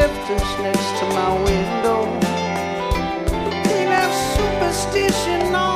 drifters next to my window. They left superstition on